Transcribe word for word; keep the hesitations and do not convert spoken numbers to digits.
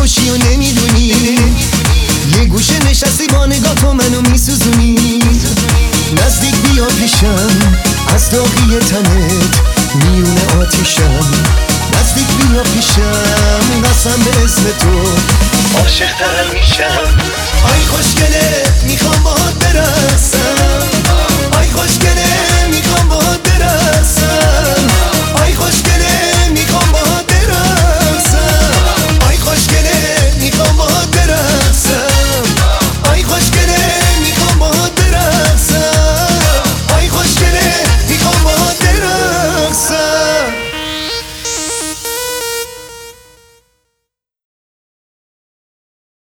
خوشی و نمیدونی، یه گوشه نشستی با نگاه تو منو میسوزونی. نزدیک بیا پیشم از داغی تنت میونه آتیشم، نزدیک بیا پیشم قسم به اسم تو عاشق ترم میشم. آی خوشگله میخوام با